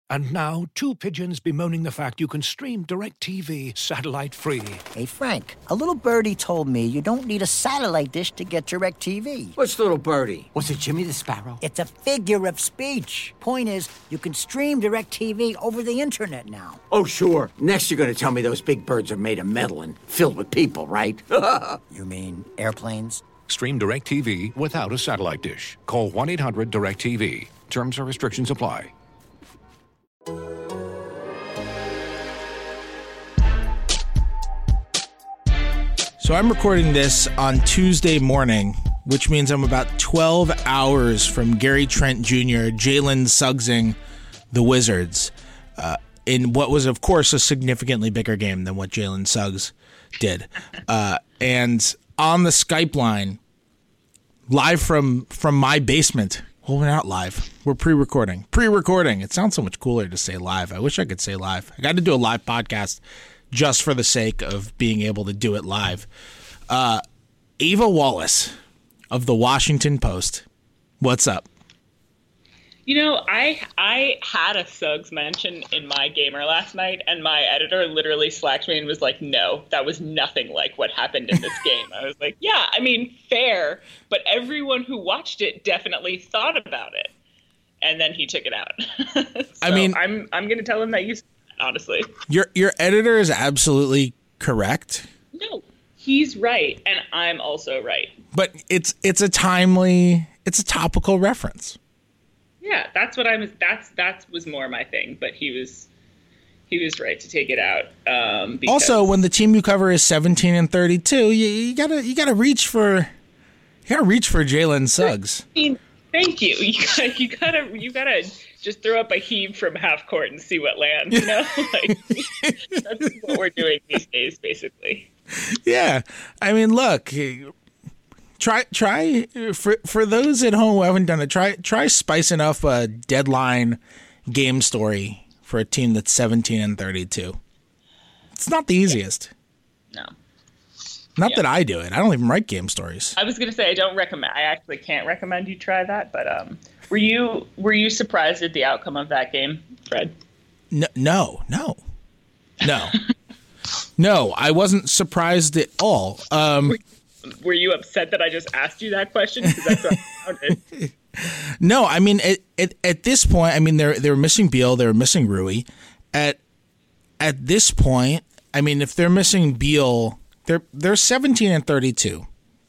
And now, two pigeons bemoaning the fact you can stream DirecTV satellite-free. Hey, Frank, a little birdie told me you don't need a satellite dish to get DirecTV. What's little birdie? Was it Jimmy the Sparrow? It's a figure of speech. Point is, you can stream DirecTV over the internet now. Oh, sure. Next you're going to tell me those big birds are made of metal and filled with people, right? You mean airplanes? Stream DirecTV without a satellite dish. Call 1-800-DirecTV. Terms and restrictions apply. So I'm recording this on Tuesday morning, which means I'm about 12 hours from Gary Trent Jr., Jalen Suggsing the Wizards, in what was, of course, a significantly bigger game than what Jalen Suggs did. And on the Skype line, live from my basement. Well, we're not live. We're pre-recording. Pre-recording. It sounds so much cooler to say live. I wish I could say live. I got to do a live podcast just for the sake of being able to do it live. Ava Wallace of the Washington Post. What's up? You know, I had a Suggs mention in my gamer last night, and my editor literally slacked me and was like, no, that was nothing like what happened in this game. I was like, yeah, I mean, fair, but everyone who watched it definitely thought about it. And then he took it out. So I mean, I'm going to tell him that you said that, honestly. Your editor is absolutely correct. No, he's right, and I'm also right. But it's a topical reference. Yeah, that's what that was more my thing, but he was right to take it out. Also, when the team you cover is 17-32, you gotta reach for Jalen Suggs. I mean, thank you. You gotta just throw up a heave from half court and see what lands. You know, like that's what we're doing these days, basically. Yeah, I mean, look. Try for those at home who haven't done it. Try spicing up a deadline game story for a team that's 17-32. It's not the easiest. No. Not that I do it. I don't even write game stories. I was gonna say I actually can't recommend you try that. But were you surprised at the outcome of that game, Fred? No. No, I wasn't surprised at all. Were you upset that I just asked you that question? Because that's what I sounded. No, I mean at this point, I mean they were missing Beal, they were missing Rui. At this point, I mean if they're missing Beal, they're 17-32.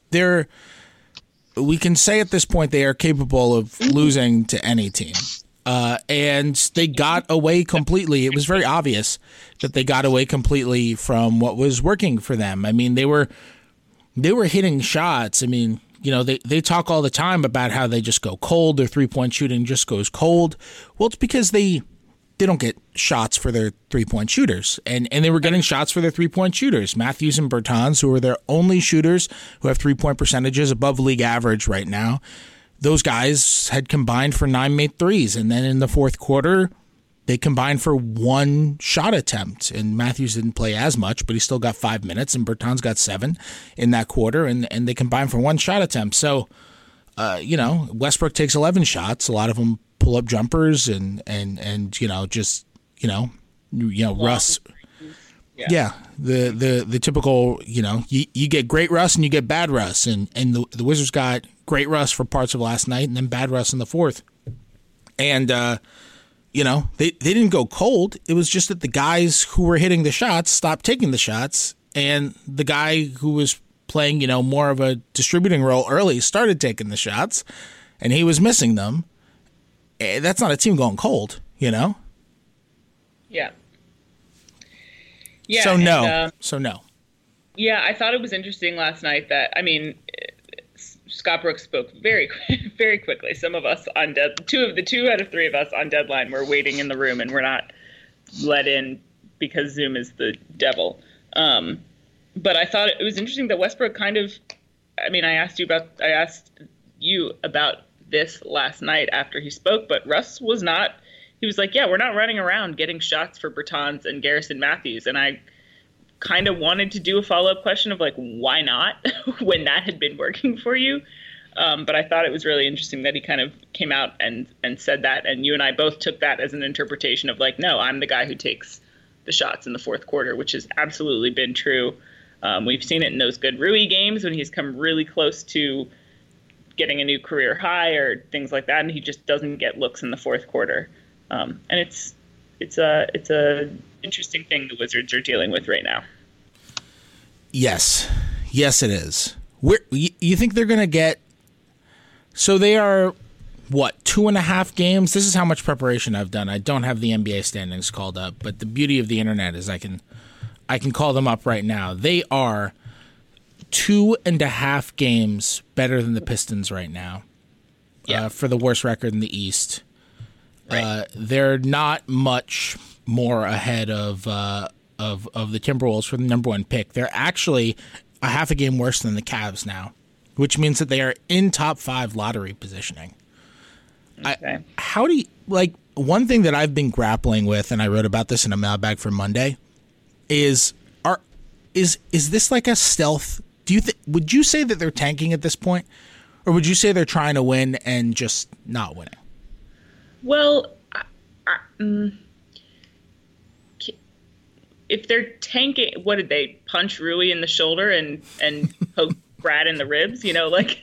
We can say at this point they are capable of losing to any team. And they got away completely. It was very obvious that they got away completely from what was working for them. I mean, they were hitting shots. I mean, you know, they talk all the time about how they just go cold. Their three-point shooting just goes cold. Well, it's because they don't get shots for their three-point shooters. And they were getting shots for their three-point shooters. Matthews and Bertans, who are their only shooters who have three-point percentages above league average right now, those guys had combined for 9 made threes. And then in the fourth quarter, they combined for one shot attempt, and Matthews didn't play as much, but he still got 5 minutes, and Bertans got 7 in that quarter, and they combined for one shot attempt. So, you know, Westbrook takes 11 shots. A lot of them pull up jumpers, and you know, just Russ. Yeah, the typical, you know, you get great Russ and you get bad Russ, and the Wizards got great Russ for parts of last night, and then bad Russ in the fourth, and. You know, they didn't go cold. It was just that the guys who were hitting the shots stopped taking the shots, and the guy who was playing, you know, more of a distributing role early started taking the shots, and he was missing them. That's not a team going cold, you know? Yeah. So no. Yeah, I thought it was interesting last night that, I mean, Scott Brooks spoke very, very quickly. Some of us on two out of three of us on deadline were waiting in the room, and we're not let in because Zoom is the devil. But I thought it was interesting that Westbrook kind of, I mean, I asked you about this last night after he spoke, but Russ was not. He was like, yeah, we're not running around getting shots for Bertans and Garrison Matthews, and I kind of wanted to do a follow-up question of like, why not when that had been working for you? But I thought it was really interesting that he kind of came out and said that. And you and I both took that as an interpretation of like, no, I'm the guy who takes the shots in the fourth quarter, which has absolutely been true. We've seen it in those good Rui games when he's come really close to getting a new career high or things like that, and he just doesn't get looks in the fourth quarter. And it's a interesting thing the Wizards are dealing with right now. Yes, it is. You think they're going to get? So they are what, 2.5 games? This is how much preparation I've done. I don't have the NBA standings called up, but the beauty of the internet is I can call them up right now. They are 2.5 games better than the Pistons right now. For the worst record in the East. Right. They're not much more ahead of the Timberwolves for the number one pick. They're actually a half a game worse than the Cavs now, which means that they are in top 5 lottery positioning. Okay. How do you, like, one thing that I've been grappling with, and I wrote about this in a mailbag for Monday, is this like a stealth? Would you say that they're tanking at this point, or would you say they're trying to win and just not winning? Well, if they're tanking, what did they punch Rui in the shoulder and poke Brad in the ribs? You know, like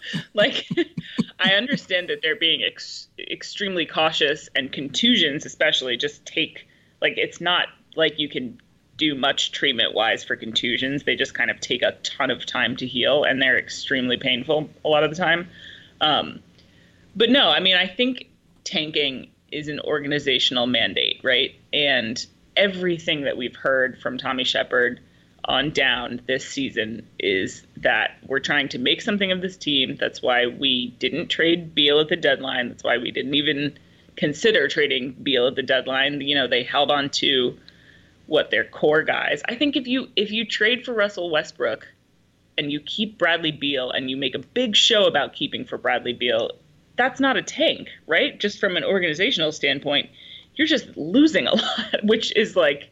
I understand that they're being extremely cautious, and contusions especially just take, like, it's not like you can do much treatment wise for contusions. They just kind of take a ton of time to heal, and they're extremely painful a lot of the time. But no, I mean, I think tanking is an organizational mandate, right? And everything that we've heard from Tommy Shepard on down this season is that we're trying to make something of this team. That's why we didn't trade Beal at the deadline. That's why we didn't even consider trading Beal at the deadline. You know, they held on to their core guys. I think if you trade for Russell Westbrook and you keep Bradley Beal and you make a big show about keeping for Bradley Beal, that's not a tank, right? Just from an organizational standpoint, you're just losing a lot, which is like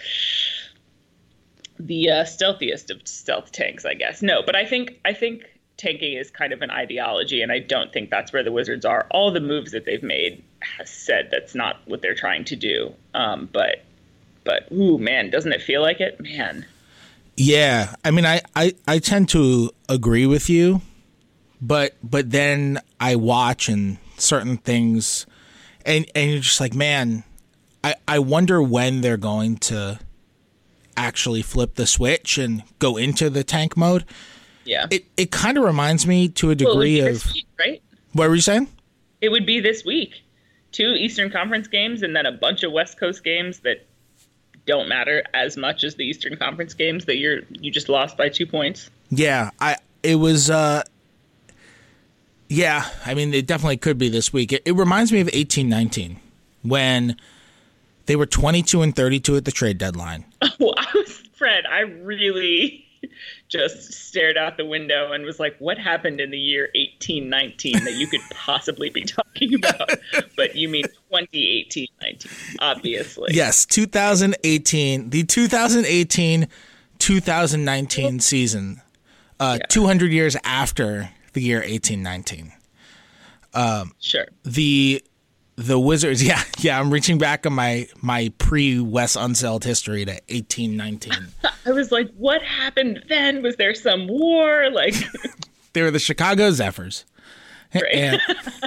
the stealthiest of stealth tanks, I guess. No, but I think tanking is kind of an ideology, and I don't think that's where the Wizards are. All the moves that they've made has said that's not what they're trying to do. But ooh, man, doesn't it feel like it, man? Yeah, I mean, I tend to agree with you, but then I watch and certain things, and you're just like, man, I wonder when they're going to actually flip the switch and go into the tank mode. Yeah, it kind of reminds me to a degree of this week, right? What were you saying? It would be this week, 2 Eastern Conference games, and then a bunch of West Coast games that don't matter as much as the Eastern Conference games that you just lost by 2 points. Yeah, yeah, I mean, it definitely could be this week. It reminds me of 18-19 when they were 22-32 at the trade deadline. Oh, Fred, I really just stared out the window and was like, what happened in the year 18-19 that you could possibly be talking about? But you mean 2018-19, obviously. Yes, 2018, the 2018-2019 season, 200 years after the year 18-19. Sure. The Wizards, yeah, I'm reaching back on my pre-Wes Unseld history to 18-19. I was like, what happened then? Was there some war? Like, they were the Chicago Zephyrs. Right. And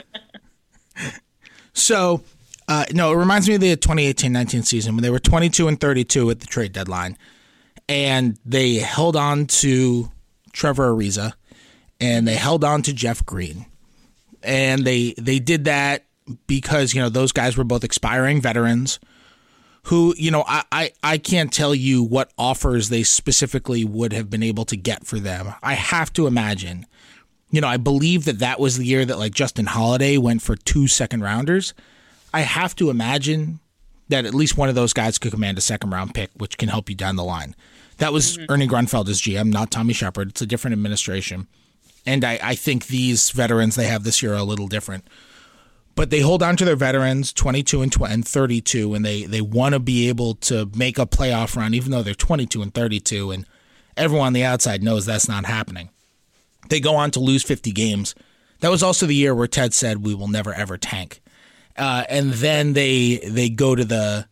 so, no, it reminds me of the 2018-19 season when they were 22-32 at the trade deadline, and they held on to Trevor Ariza, and they held on to Jeff Green, and they did that because, you know, those guys were both expiring veterans who, you know, I can't tell you what offers they specifically would have been able to get for them. I have to imagine, you know, I believe that was the year that, like, Justin Holiday went for 2 second-rounders. I have to imagine that at least one of those guys could command a second-round pick, which can help you down the line. That was Ernie Grunfeld as GM, not Tommy Shepard. It's a different administration. And I think these veterans they have this year are a little different. But they hold on to their veterans, 22 and 32, and they want to be able to make a playoff run, even though they're 22 and 32, and everyone on the outside knows that's not happening. They go on to lose 50 games. That was also the year where Ted said, "We will never ever tank." And then they go to the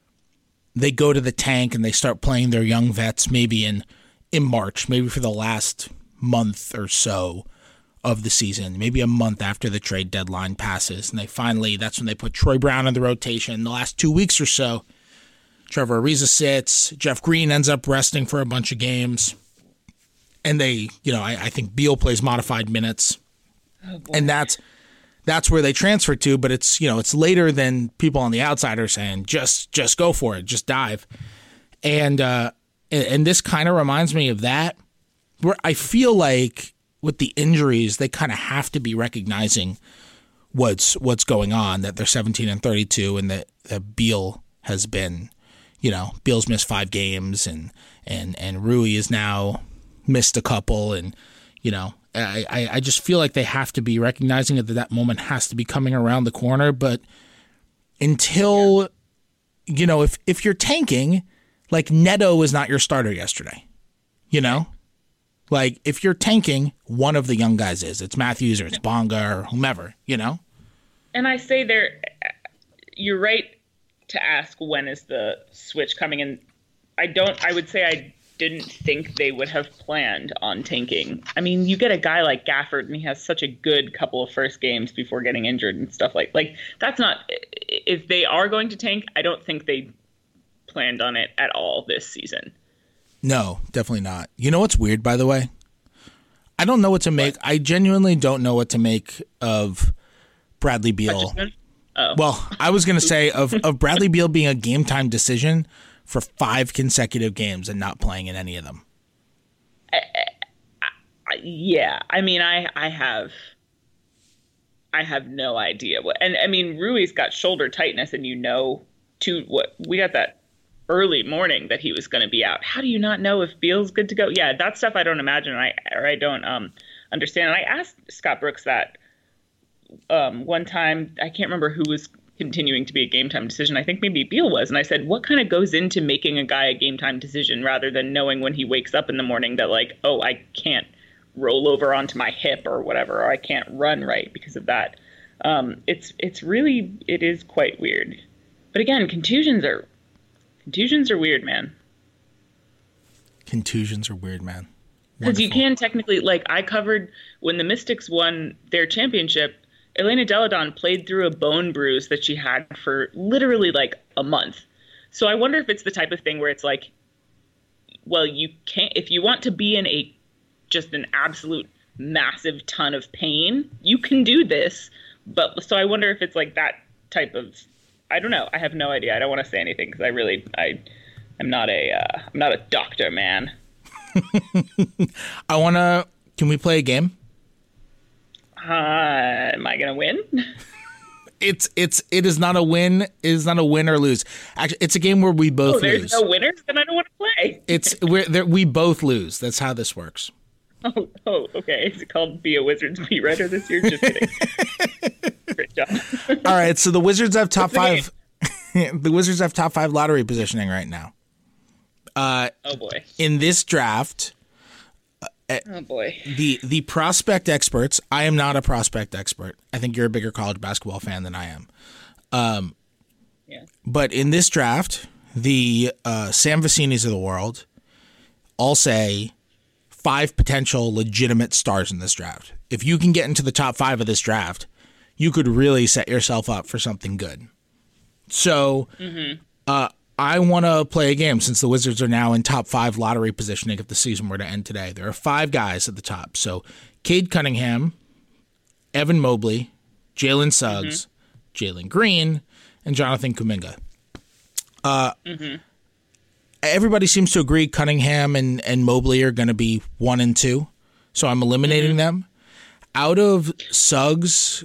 tank and they start playing their young vets maybe in March, maybe for the last month or so of the season, maybe a month after the trade deadline passes. And that's when they put Troy Brown in the rotation. The last 2 weeks or so, Trevor Ariza sits. Jeff Green ends up resting for a bunch of games. And I think Beal plays modified minutes. Oh, boy. And that's where they transfer to, but it's later than people on the outside are saying, just go for it, just dive. And this kind of reminds me of that, where I feel like with the injuries, they kind of have to be recognizing what's going on, that they're 17-32 and that Beal has been, Beal's missed 5 games and Rui is now missed a couple, and I just feel like they have to be recognizing that moment has to be coming around the corner. But until, if you're tanking, like Neto is not your starter yesterday, like if you're tanking, one of the young guys is. It's Matthews or it's Bonga or whomever, And I say you're right to ask when is the switch coming in. I would say I didn't think they would have planned on tanking. I mean, you get a guy like Gafford, and he has such a good couple of first games before getting injured and stuff like that's not. If they are going to tank, I don't think they planned on it at all this season. No, definitely not. You know what's weird, by the way? I don't know what to make. I genuinely don't know what to make of Bradley Beal. Oh. Well, I was going to say of Bradley Beal being a game time decision for 5 consecutive games and not playing in any of them. Yeah, I mean, I have no idea what. And I mean, Rui's got shoulder tightness, and we got that early morning that he was going to be out. How do you not know if Beal's good to go? Yeah, that stuff I don't imagine, I don't understand. And I asked Scott Brooks that one time. I can't remember who was continuing to be a game time decision. I think maybe Beal was. And I said, what kind of goes into making a guy a game time decision rather than knowing when he wakes up in the morning that like, oh, I can't roll over onto my hip or whatever, or I can't run right because of that. It is quite weird. But again, contusions are weird, man. Contusions are weird, man. Because you can technically, I covered when the Mystics won their championship, Elena Delle Donne played through a bone bruise that she had for literally a month. So I wonder if it's the type of thing where it's well, you can't, if you want to be in just an absolute massive ton of pain, you can do this. But so I wonder if it's that type of, I don't know. I have no idea. I don't want to say anything because I'm not a doctor, man. Can we play a game? Am I gonna win? It is not a win. It is not a win or lose. Actually, it's a game where we both there's lose. No winners, then I don't want to play. We both lose. That's how this works. Oh, okay. Is it called Be a Wizards beat writer this year? Just kidding. Great job. All right, so the Wizards have top 5. The Wizards have top 5 lottery positioning right now. Oh boy. In this draft. Oh boy. The prospect experts, I am not a prospect expert. I think you're a bigger college basketball fan than I am. Yeah. But in this draft, the Sam Vicinis of the world all say 5 potential legitimate stars in this draft. If you can get into the top 5 of this draft, you could really set yourself up for something good. So I want to play a game since the Wizards are now in top 5 lottery positioning if the season were to end today. There are 5 guys at the top. So Cade Cunningham, Evan Mobley, Jalen Suggs, Jalen Green, and Jonathan Kuminga. Everybody seems to agree Cunningham and Mobley are going to be 1 and 2. So I'm eliminating them. Out of Suggs,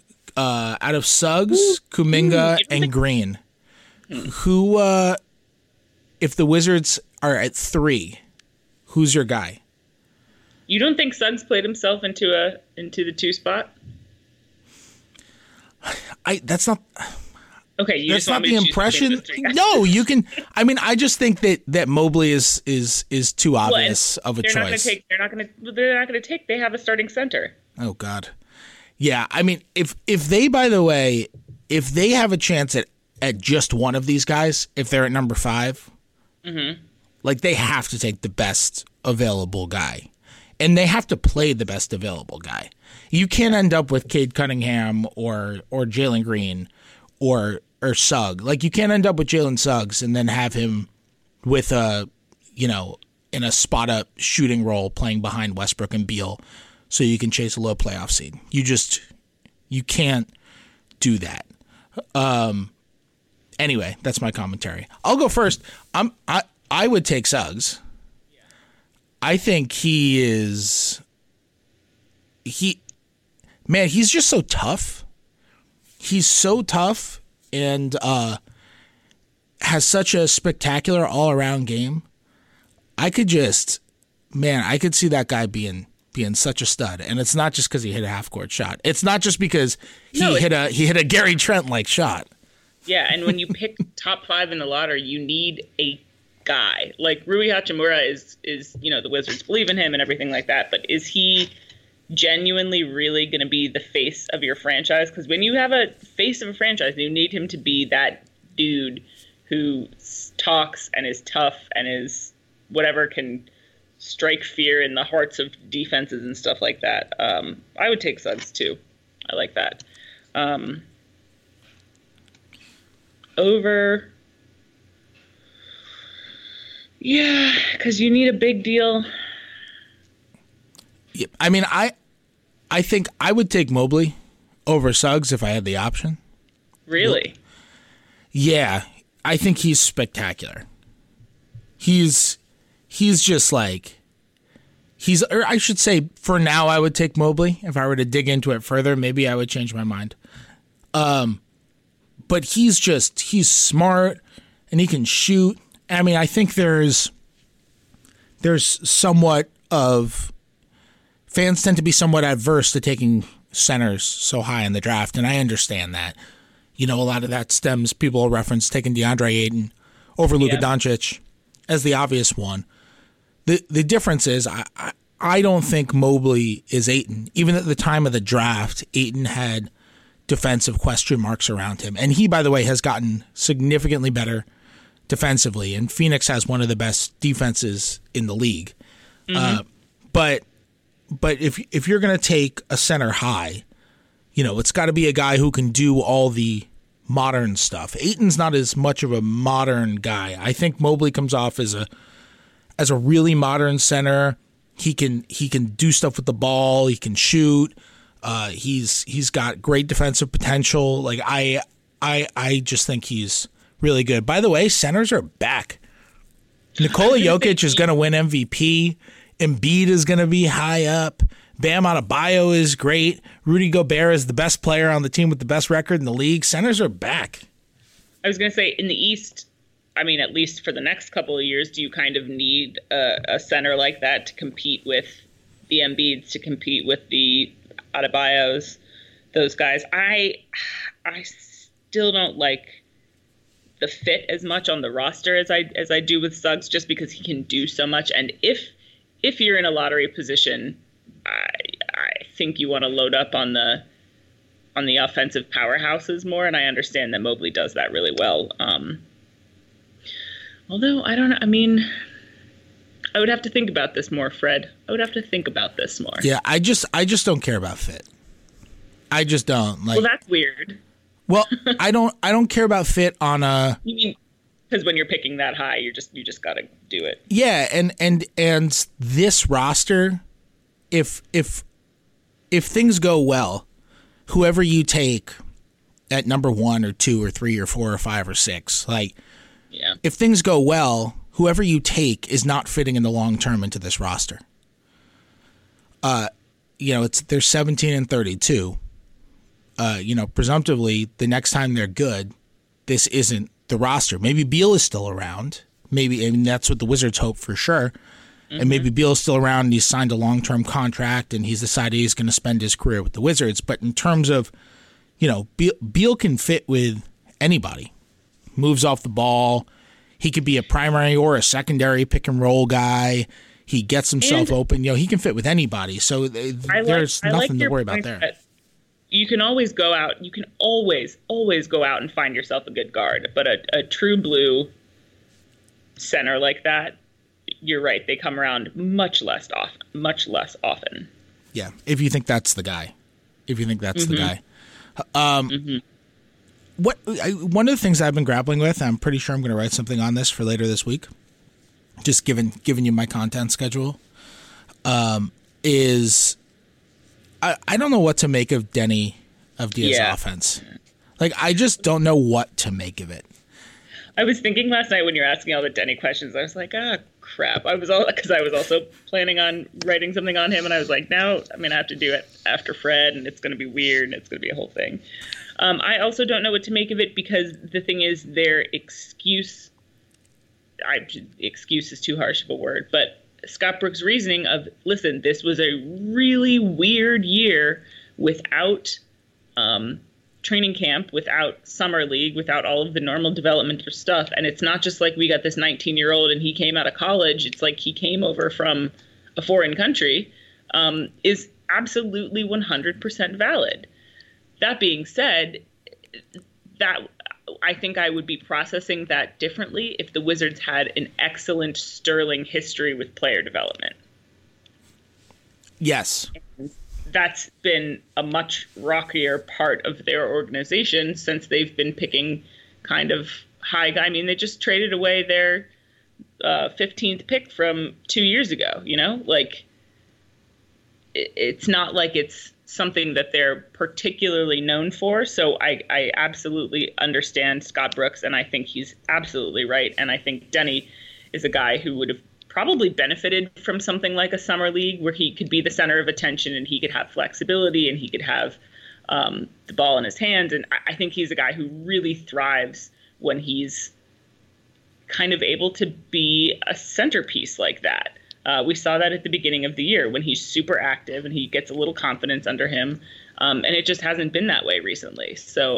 Kuminga, and Green, who... if the Wizards are at 3, who's your guy? You don't think Suggs played himself into the 2 spot? Okay, you That's just want not me the to choose between impression. those three guys. No, you can. I mean, I just think that Mobley is too Well, and obvious of a they're choice. They're not going to take. They have a starting center. Oh God, yeah. I mean, if they, by the way, if they have a chance at just one of these guys, if they're at number 5, like they have to take the best available guy, and they have to play the best available guy. You can't end up with Cade Cunningham or Jalen Green or Suggs. Like you can't end up with Jalen Suggs and then have him with in a spot up shooting role playing behind Westbrook and Beal so you can chase a low playoff seed. You can't do that. Anyway, that's my commentary. I'll go first. I would take Suggs. I think he's just so tough. He's so tough and has such a spectacular all-around game. I could see that guy being such a stud, and it's not just because he hit a half-court shot. It's not just because he hit a Gary Trent-like shot. Yeah, and when you pick top 5 in the lottery, you need a guy. Like Rui Hachimura is the Wizards believe in him and everything like that, but is he genuinely really going to be the face of your franchise? Because when you have a face of a franchise, you need him to be that dude who talks and is tough and is whatever, can strike fear in the hearts of defenses and stuff like that. I would take Suggs too. I like that. Over. Yeah, because you need a big deal. Yeah, I mean, I think I would take Mobley over Suggs if I had the option. Really? Yeah, I think he's spectacular. He's just like or I should say, for now, I would take Mobley. If I were to dig into it further, maybe I would change my mind. But he's smart and he can shoot. I mean, I think there's somewhat of fans tend to be somewhat adverse to taking centers so high in the draft, and I understand that. A lot of that stems, people reference taking DeAndre Ayton over Luka Doncic as the obvious one. The difference is I don't think Mobley is Ayton. Even at the time of the draft, Ayton had defensive question marks around him. And he, by the way, has gotten significantly better defensively, and Phoenix has one of the best defenses in the league. Mm-hmm. But if you're going to take a center high, it's got to be a guy who can do all the modern stuff. Ayton's not as much of a modern guy. I think Mobley comes off as a really modern center. He can do stuff with the ball. He can shoot. He's got great defensive potential. Like I just think he's really good. By the way, centers are back. Nikola Jokic is going to win MVP. Embiid is going to be high up. Bam Adebayo is great. Rudy Gobert is the best player on the team with the best record in the league. Centers are back. I was going to say, in the East, I mean, at least for the next couple of years, do you kind of need a center like that to compete with the Embiids, to compete with the Adebayos, those guys? I still don't like the fit as much on the roster as I do with Suggs, just because he can do so much. And if you're in a lottery position, I think you want to load up on the offensive powerhouses more, and I understand that Mobley does that really well. Although I don't know, I mean, I would have to think about this more, Fred. I would have to think about this more. Yeah, I just don't care about fit. I just don't. Like, well, that's weird. Well, I don't care about fit on a. You mean because when you're picking that high, you just got to do it. Yeah, and this roster, if things go well, whoever you take at number 1 or 2 or 3 or 4 or 5 or 6, like, yeah, if things go well, whoever you take is not fitting in the long term into this roster. They're 17 and 32. Presumptively, the next time they're good, this isn't the roster. Maybe Beal is still around. Maybe, and that's what the Wizards hope for sure. Mm-hmm. And maybe Beal is still around and he's signed a long-term contract and he's decided he's going to spend his career with the Wizards. But in terms of, Beal can fit with anybody. Moves off the ball. He could be a primary or a secondary pick and roll guy. He gets himself open. He can fit with anybody. So there's nothing to worry about there. You can always go out. You can always go out and find yourself a good guard. But a true blue center like that, you're right. They come around much less often. Yeah, if you think that's the guy. The guy. One of the things I've been grappling with, I'm pretty sure I'm going to write something on this for later this week, just giving you my content schedule, is I don't know what to make of Denny Avdia's offense. Like, I just don't know what to make of it. I was thinking last night when you were asking all the Denny questions, I was like, crap. Because I was also planning on writing something on him, and I was like, no, I'm going to have to do it after Fred, and it's going to be weird, and it's going to be a whole thing. I also don't know what to make of it, because the thing is, their excuse is too harsh of a word, but Scott Brooks' reasoning of, listen, this was a really weird year without training camp, without summer league, without all of the normal development stuff. And it's not just like we got this 19-year-old and he came out of college. It's like he came over from a foreign country, is absolutely 100% valid. That being said, that I think I would be processing that differently if the Wizards had an excellent, sterling history with player development. Yes. And that's been a much rockier part of their organization since they've been picking kind of high guy. I mean, they just traded away their 15th pick from 2 years ago, Like, it's not like it's something that they're particularly known for. So I absolutely understand Scott Brooks, and I think he's absolutely right. And I think Denny is a guy who would have probably benefited from something like a summer league where he could be the center of attention and he could have flexibility and he could have the ball in his hands. And I think he's a guy who really thrives when he's kind of able to be a centerpiece like that. We saw that at the beginning of the year when he's super active and he gets a little confidence under him. And it just hasn't been that way recently. So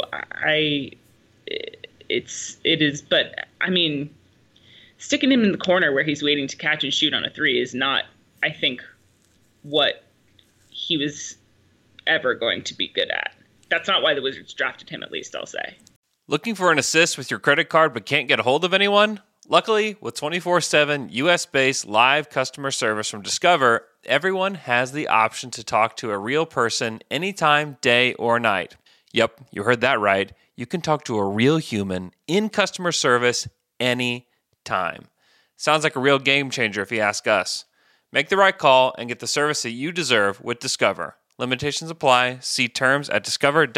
but I mean, sticking him in the corner where he's waiting to catch and shoot on a three is not, I think, what he was ever going to be good at. That's not why the Wizards drafted him, at least I'll say. Looking for an assist with your credit card but can't get a hold of anyone? Luckily, with 24/7 US-based live customer service from Discover, everyone has the option to talk to a real person anytime, day or night. Yep, you heard that right. You can talk to a real human in customer service anytime. Sounds like a real game changer if you ask us. Make the right call and get the service that you deserve with Discover. Limitations apply. See terms at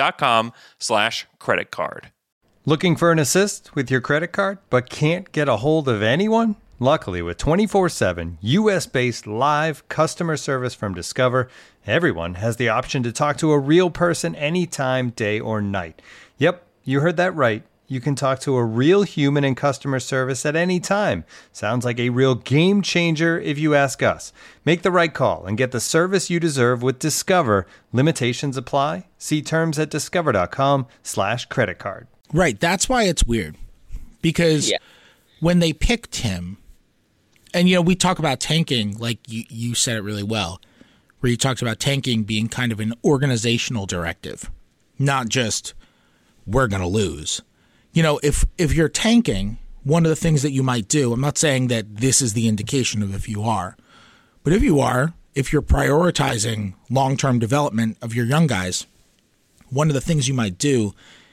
discover.com/creditcard. Looking for an assist with your credit card but can't get a hold of anyone? Luckily, with 24/7 US-based live customer service from Discover, everyone has the option to talk to a real person anytime, day or night. Yep, you heard that right. You can talk to a real human in customer service at any time. Sounds like a real game changer if you ask us. Make the right call and get the service you deserve with Discover. Limitations apply. See terms at discover.com/creditcard. Right. That's why it's weird. Because when they picked him, and, we talk about tanking, like you said it really well, where you talked about tanking being kind of an organizational directive, not just we're going to lose. If you're tanking, one of the things that you might do, I'm not saying that this is the indication of if you are, but if you are, if you're prioritizing long-term development of your young guys, one of the things you might do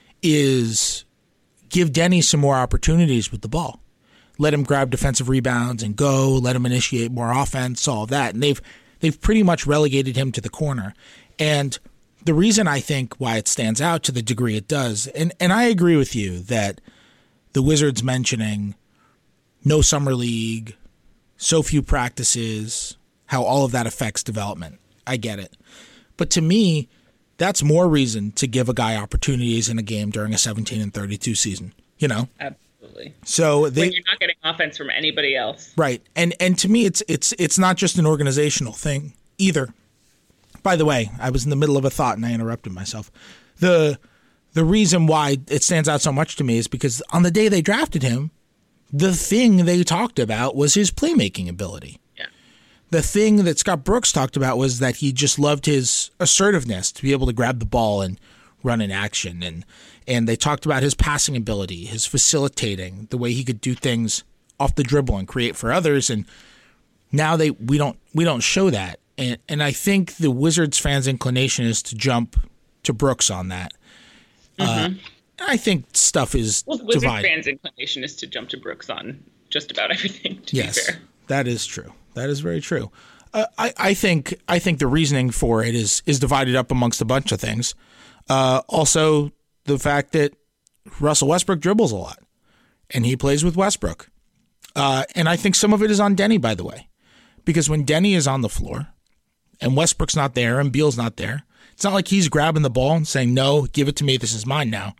is give Denny some more opportunities with the ball. Let him grab defensive rebounds and go, let him initiate more offense, all of that. And they've pretty much relegated him to the corner. And the reason I think why it stands out to the degree it does, and I agree with you that the Wizards mentioning no summer league, so few practices, how all of that affects development. I get it. But to me, that's more reason to give a guy opportunities in a game during a 17-32 season, Absolutely. So when you're not getting offense from anybody else. Right. And to me, it's not just an organizational thing either. By the way, I was in the middle of a thought and I interrupted myself. The the reason why it stands out so much to me is because on the day they drafted him, the thing they talked about was his playmaking ability. Yeah. The thing that Scott Brooks talked about was that he just loved his assertiveness to be able to grab the ball and run in action. And they talked about his passing ability, his facilitating, the way he could do things off the dribble and create for others. And now we don't show that. And I think the Wizards fans' inclination is to jump to Brooks on that. I think stuff is the Wizards divided. fans' inclination is to jump to Brooks on just about everything, to be Yes, fair. that is true. That is very true. I think the reasoning for it is divided up amongst a bunch of things. Also, the fact that Russell Westbrook dribbles a lot, and he plays with Westbrook. And I think some of it is on Denny, by the way, because when Denny is on the floor and Westbrook's not there and Beal's not there, it's not like he's grabbing the ball and saying, "No, give it to me. This is mine now."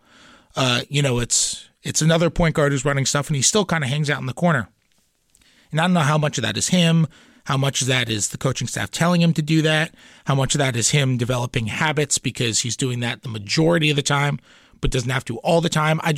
It's another point guard who's running stuff, and he still kind of hangs out in the corner. And I don't know how much of that is him, how much of that is the coaching staff telling him to do that, how much of that is him developing habits because he's doing that the majority of the time, but doesn't have to all the time. I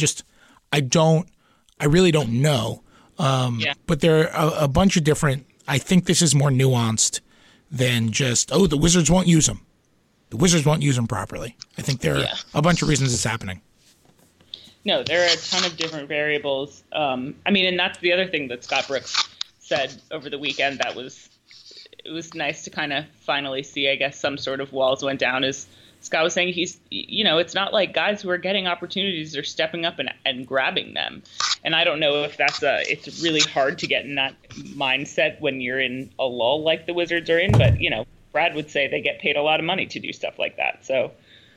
really don't know. But there are a bunch of different. I think this is more nuanced than just, the Wizards won't use him. The Wizards won't use him properly. I think there are a bunch of reasons it's happening. No, there are a ton of different variables. And that's the other thing that Scott Brooks said over the weekend it was nice to kind of finally see, I guess, some sort of walls went down. As Scott was saying, it's not like guys who are getting opportunities are stepping up and grabbing them. And I don't know if it's really hard to get in that mindset when you're in a lull like the Wizards are in, but, Brad would say they get paid a lot of money to do stuff like that. So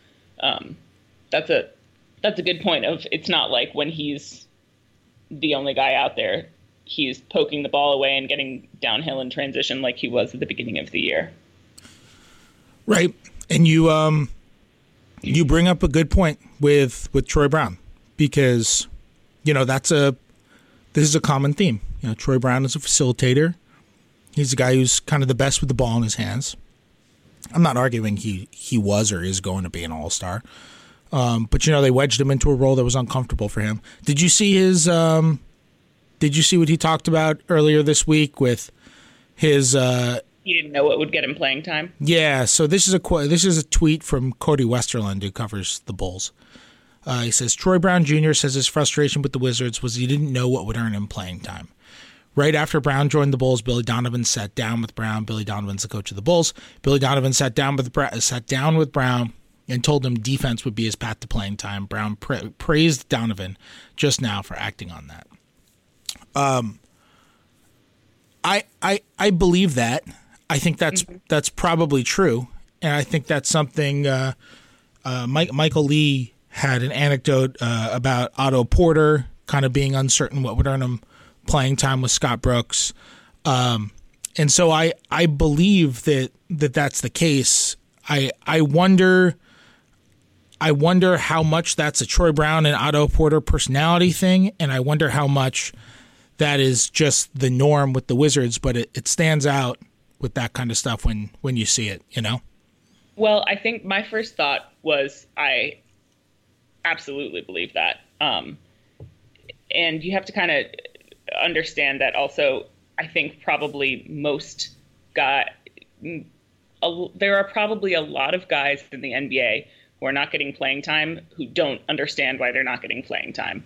that's a good point of it's not like when he's the only guy out there, he's poking the ball away and getting downhill in transition like he was at the beginning of the year. Right. And you bring up a good point with Troy Brown because, this is a common theme. Troy Brown is a facilitator. He's a guy who's kind of the best with the ball in his hands. I'm not arguing he was or is going to be an all-star. But they wedged him into a role that was uncomfortable for him. Did you see did you see what he talked about earlier this week with his He didn't know what would get him playing time? Yeah, so this is a tweet from Cody Westerlund, who covers the Bulls. He says, Troy Brown Jr. says his frustration with the Wizards was he didn't know what would earn him playing time. Right after Brown joined the Bulls, Billy Donovan sat down with Brown. Billy Donovan's the coach of the Bulls. Billy Donovan sat down with Brown and told him defense would be his path to playing time. Brown praised Donovan just now for acting on that. I believe that. I think that's probably true, and I think that's something. Michael Lee had an anecdote about Otto Porter kind of being uncertain what would earn him playing time with Scott Brooks, and so I believe that's the case. I wonder how much that's a Troy Brown and Otto Porter personality thing, and I wonder how much that is just the norm with the Wizards, but it stands out with that kind of stuff when you see it, Well, I think my first thought was I absolutely believe that. And you have to kind of understand that also, I think probably there are probably a lot of guys in the NBA who are not getting playing time who don't understand why they're not getting playing time.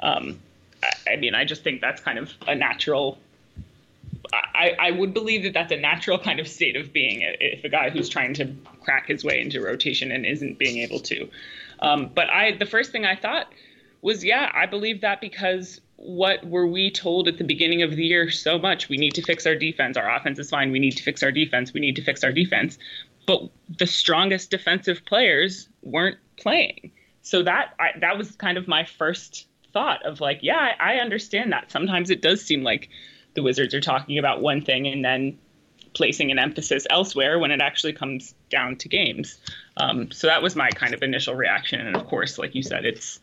I just think that's kind of a natural. I would believe that that's a natural kind of state of being if a guy who's trying to crack his way into rotation and isn't being able to. But the first thing I thought was, I believe that because what were we told at the beginning of the year so much? We need to fix our defense. Our offense is fine. We need to fix our defense. We need to fix our defense. But the strongest defensive players weren't playing. So that was kind of my first thought of like, I understand that. Sometimes it does seem like the Wizards are talking about one thing and then placing an emphasis elsewhere when it actually comes down to games. So that was my kind of initial reaction. And of course, like you said, it's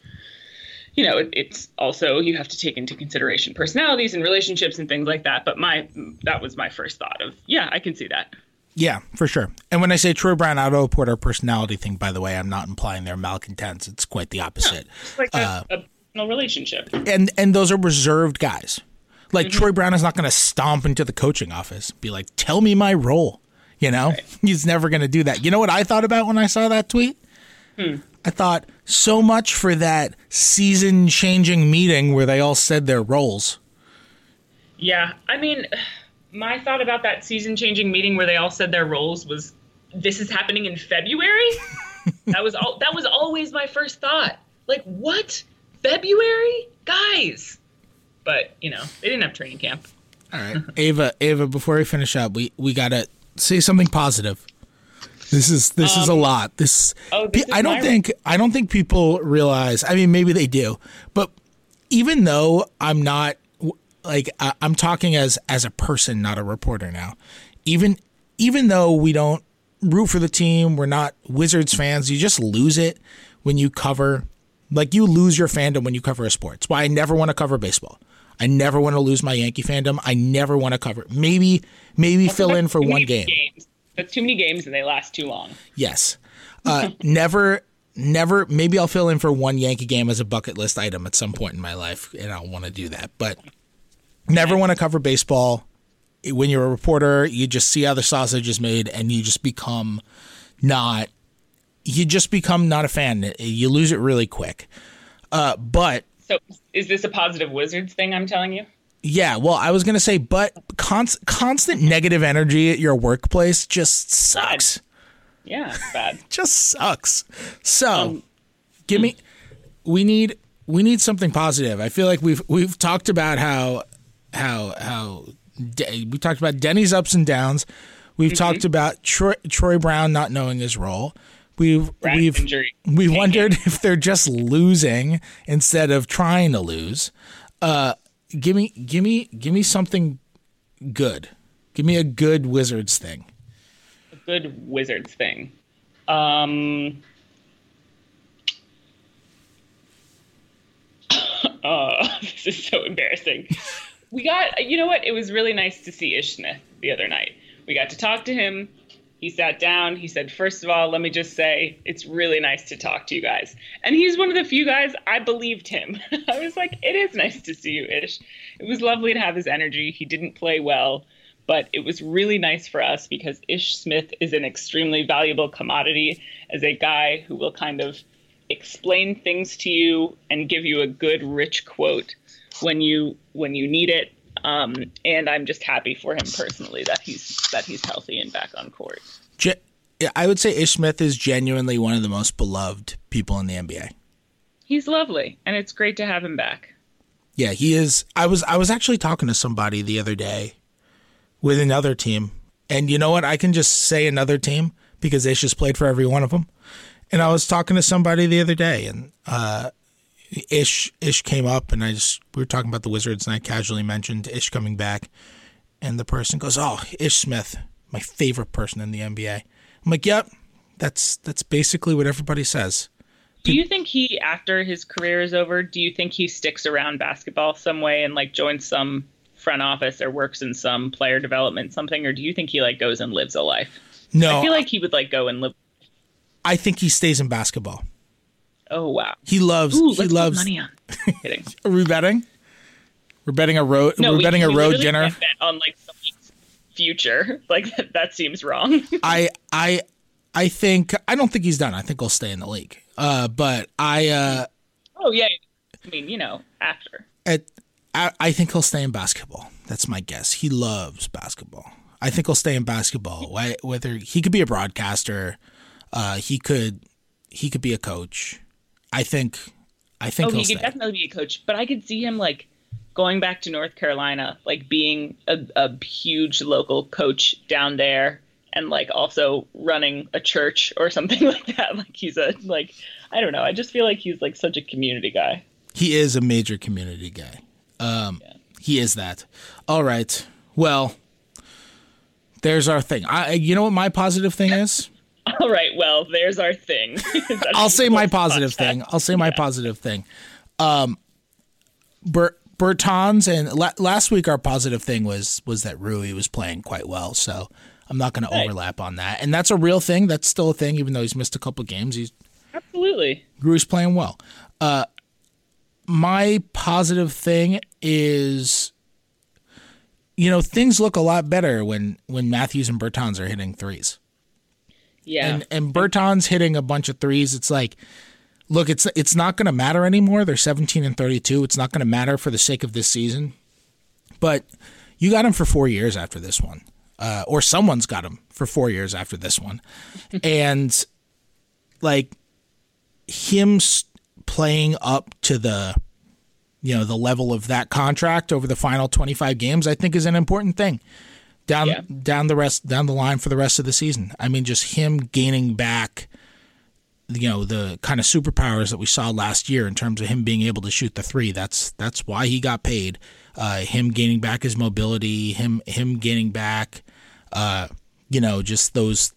also, you have to take into consideration personalities and relationships and things like that. But that was my first thought of, I can see that. Yeah, for sure. And when I say Troy Brown, Otto Porter personality thing, by the way, I'm not implying they're malcontents. It's quite the opposite. It's like a personal relationship. And those are reserved guys. Like Troy Brown is not going to stomp into the coaching office, be like, "Tell me my role." You know, he's never going to do that. You know what I thought about when I saw that tweet? I thought, so much for that season-changing meeting where they all said their roles. Yeah, I mean, my thought about that season-changing meeting where they all said their roles was, this is happening in February? That was always my first thought. Like, what? February? Guys! But, you know, they didn't have training camp. All right. Ava, before we finish up, we got to say something positive. This is a lot. I don't think people realize. I mean, maybe they do, but even though I'm not like I'm talking as a person, not a reporter now. Even though we don't root for the team, we're not Wizards fans. You just lose it when you cover. Like, you lose your fandom when you cover a sport. It's why I never want to cover baseball. I never want to lose my Yankee fandom. I never want to cover. Maybe fill in for one game. That's too many games and they last too long. Yes. Never. Maybe I'll fill in for one Yankee game as a bucket list item at some point in my life, and I'll want to do that. But never want to cover baseball. When you're a reporter, you just see how the sausage is made, and you just become not a fan. You lose it really quick. But so is this a positive Wizards thing I'm telling you? Yeah, well, I was going to say, but constant negative energy at your workplace just sucks. Yeah, it's bad. Just sucks. So, we need something positive. I feel like we've talked about how we talked about Denny's ups and downs. We've talked about Troy Brown not knowing his role. We've wondered if they're just losing instead of trying to lose. Give me something good. Give me a good Wizards thing. A good Wizards thing. This is so embarrassing. You know what? It was really nice to see Ish Smith the other night. We got to talk to him. He sat down. He said, first of all, let me just say, it's really nice to talk to you guys. And he's one of the few guys I believed him. I was like, it is nice to see you, Ish. It was lovely to have his energy. He didn't play well, but it was really nice for us because Ish Smith is an extremely valuable commodity as a guy who will kind of explain things to you and give you a good, rich quote when you need it. And I'm just happy for him personally that he's healthy and back on court. I would say Ish Smith is genuinely one of the most beloved people in the NBA. He's lovely, and it's great to have him back. Yeah, he is. I was actually talking to somebody the other day with another team, and you know what? I can just say another team because Ish has played for every one of them. And I was talking to somebody the other day, and Ish came up, and we were talking about the Wizards, and I casually mentioned Ish coming back, and the person goes, "Oh, Ish Smith, my favorite person in the NBA." I'm like, "Yep, that's basically what everybody says." Do you think he, after his career is over, do you think he sticks around basketball some way and like joins some front office or works in some player development something, or do you think he like goes and lives a life? No, I feel like he would like go and live. I think he stays in basketball. Oh wow, he loves. Let's put money on. Kidding. Are we betting? We're betting a road. No, we're betting a road dinner. Can't bet on like the league's future. Like that seems wrong. I don't think he's done. I think he'll stay in the league. But I. Oh yeah, I mean, you know, after. I think he'll stay in basketball. That's my guess. He loves basketball. I think he'll stay in basketball. Whether he could be a broadcaster, he could be a coach. I think. He could definitely be a coach. But I could see him like going back to North Carolina, like being a huge local coach down there, and like also running a church or something like that. Like he's I don't know. I just feel like he's like such a community guy. He is a major community guy. He is that. All right. Well, there's our thing. You know what my positive thing is? All right. Well, there's our thing. I'll say my positive thing. Bertans, and last week our positive thing was that Rui was playing quite well. So I'm not going to overlap on that. And that's a real thing. That's still a thing, even though he's missed a couple games. Absolutely. Gru's playing well. My positive thing is, things look a lot better when Matthews and Bertans are hitting threes. Yeah. And Bertans hitting a bunch of threes. It's like, look, it's not going to matter anymore. They're 17 and 32. It's not going to matter for the sake of this season. But you got him for 4 years after this one. Or someone's got him for 4 years after this one. And like him playing up to the level of that contract over the final 25 games, I think is an important thing down the line for the rest of the season. I mean, just him gaining back, the kind of superpowers that we saw last year in terms of him being able to shoot the three. That's why he got paid. Him gaining back his mobility, him gaining back, just those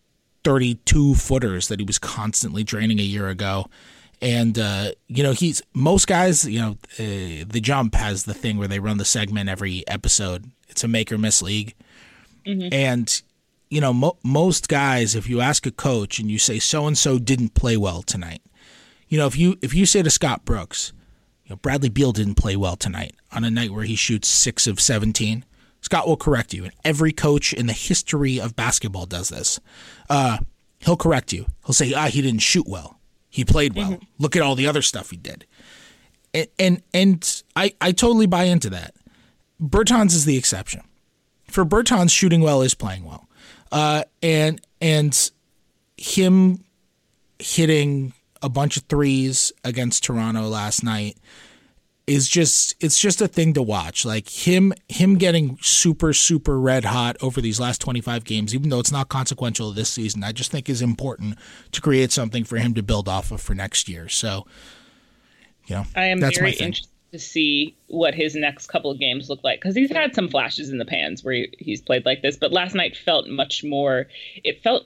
32 footers that he was constantly draining a year ago. And, he's most guys, the Jump has the thing where they run the segment every episode. It's a make or miss league. Mm-hmm. And, most guys, if you ask a coach and you say so-and-so didn't play well tonight, if you say to Scott Brooks, Bradley Beal didn't play well tonight on a night where he shoots 6 of 17, Scott will correct you. And every coach in the history of basketball does this. He'll correct you. He'll say, he didn't shoot well. He played well. Mm-hmm. Look at all the other stuff he did. And I totally buy into that. Bertans is the exception. For Bertans, shooting well is playing well. And him hitting a bunch of threes against Toronto last night it's just a thing to watch. Like him getting super, super red hot over these last 25 games, even though it's not consequential this season, I just think is important to create something for him to build off of for next year. So, I am very interested to see what his next couple of games look like, because he's had some flashes in the pans where he's played like this, but last night felt much more. It felt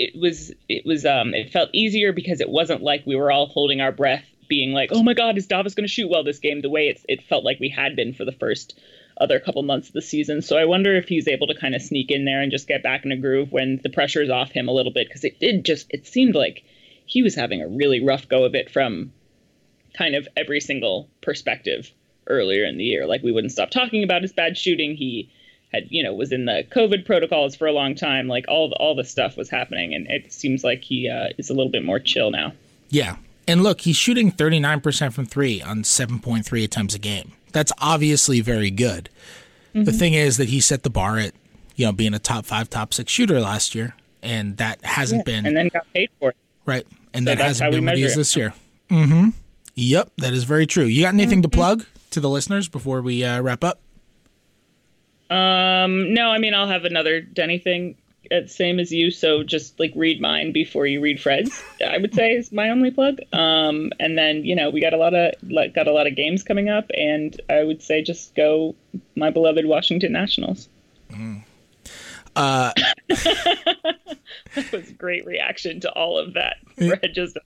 easier because it wasn't like we were all holding our breath, being like, oh my God, is Davis going to shoot well this game? The way it felt like we had been for the first other couple months of the season. So I wonder if he's able to kind of sneak in there and just get back in a groove when the pressure is off him a little bit, because it seemed like he was having a really rough go of it from kind of every single perspective earlier in the year. Like, we wouldn't stop talking about his bad shooting. He had, was in the COVID protocols for a long time. Like all the stuff was happening, and it seems like he is a little bit more chill now. Yeah. And look, he's shooting 39% from three on 7.3 attempts a game. That's obviously very good. Mm-hmm. The thing is that he set the bar at, being a top 5, top 6 shooter last year, and that hasn't been. And then got paid for it. Right. And so that hasn't been what he is this year. Mm-hmm. Yep, that is very true. You got anything to plug to the listeners before we wrap up? No, I'll have another Denny thing, same as you. So just read mine before you read Fred's, I would say, is my only plug. And then, we got a lot of games coming up, and I would say just go my beloved Washington Nationals. That was a great reaction to all of that. Fred just.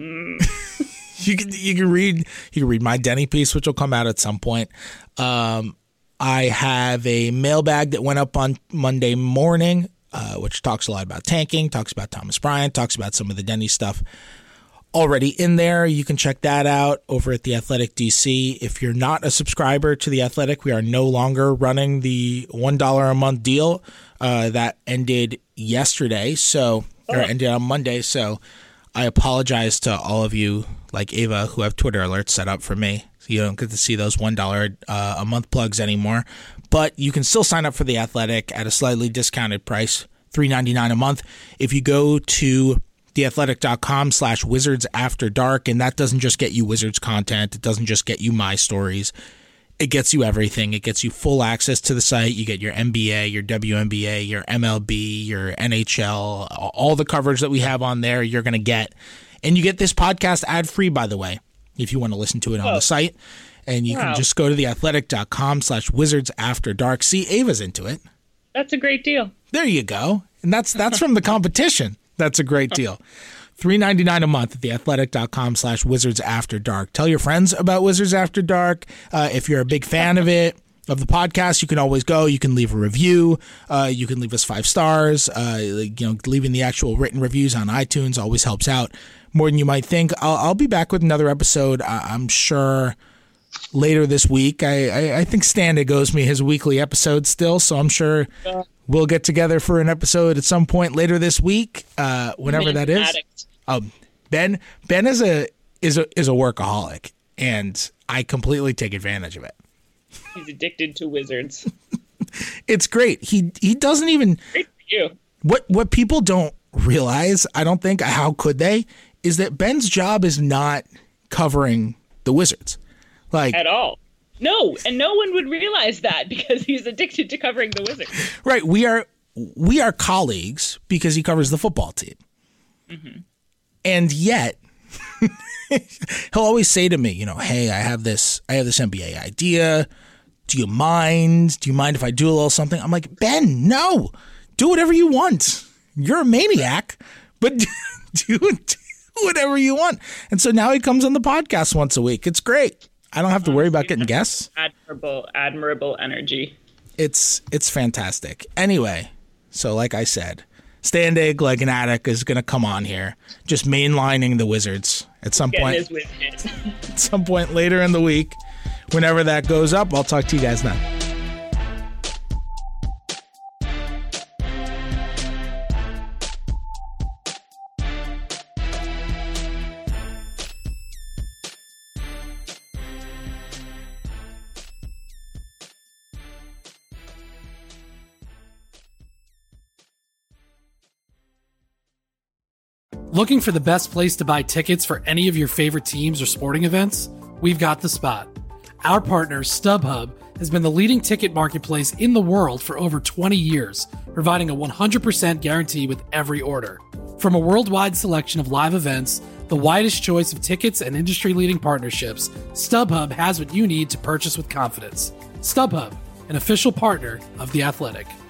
You can read my Denny piece, which will come out at some point. I have a mailbag that went up on Monday morning, which talks a lot about tanking, talks about Thomas Bryant, talks about some of the Denny stuff already in there. You can check that out over at The Athletic DC. If you're not a subscriber to The Athletic, we are no longer running the $1 a month deal that ended yesterday. Ended on Monday. So I apologize to all of you like Ava who have Twitter alerts set up for me. So you don't get to see those $1 a month plugs anymore. But you can still sign up for The Athletic at a slightly discounted price, $3.99 a month. If you go to theathletic.com/Wizards After Dark, and that doesn't just get you Wizards content. It doesn't just get you my stories. It gets you everything. It gets you full access to the site. You get your NBA, your WNBA, your MLB, your NHL, all the coverage that we have on there you're going to get. And you get this podcast ad-free, by the way, if you want to listen to it on the site. And you can just go to theathletic.com/Wizards After Dark. See, Ava's into it. That's a great deal. There you go. And that's from the competition. That's a great deal. $3.99 a month at theathletic.com/Wizards After Dark. Tell your friends about Wizards After Dark if you're a big fan of it. of the podcast, you can always go. You can leave a review. You can leave us 5 stars. Leaving the actual written reviews on iTunes always helps out more than you might think. I'll be back with another episode, I'm sure, later this week. I think Standig owes me his weekly episode still, so I'm sure we'll get together for an episode at some point later this week, whenever that is. Ben is a workaholic, and I completely take advantage of it. He's addicted to wizards. It's great. He doesn't even. Great for you. What people don't realize, I don't think, how could they, is that Ben's job is not covering the Wizards, like at all. No, and no one would realize that because he's addicted to covering the Wizards. Right. We are colleagues because he covers the football team, and yet. He'll always say to me, hey, I have this NBA idea. Do you mind? Do you mind if I do a little something? I'm like, Ben, no, do whatever you want. You're a maniac, but do whatever you want. And so now he comes on the podcast once a week. It's great. I don't have to worry about getting guests. Admirable energy. It's fantastic. Anyway, so like I said, Standig like an addict is going to come on here, just mainlining the Wizards at some point. At some point later in the week, whenever that goes up, I'll talk to you guys then. Looking for the best place to buy tickets for any of your favorite teams or sporting events? We've got the spot. Our partner, StubHub, has been the leading ticket marketplace in the world for over 20 years, providing a 100% guarantee with every order. From a worldwide selection of live events, the widest choice of tickets, and industry-leading partnerships, StubHub has what you need to purchase with confidence. StubHub, an official partner of The Athletic.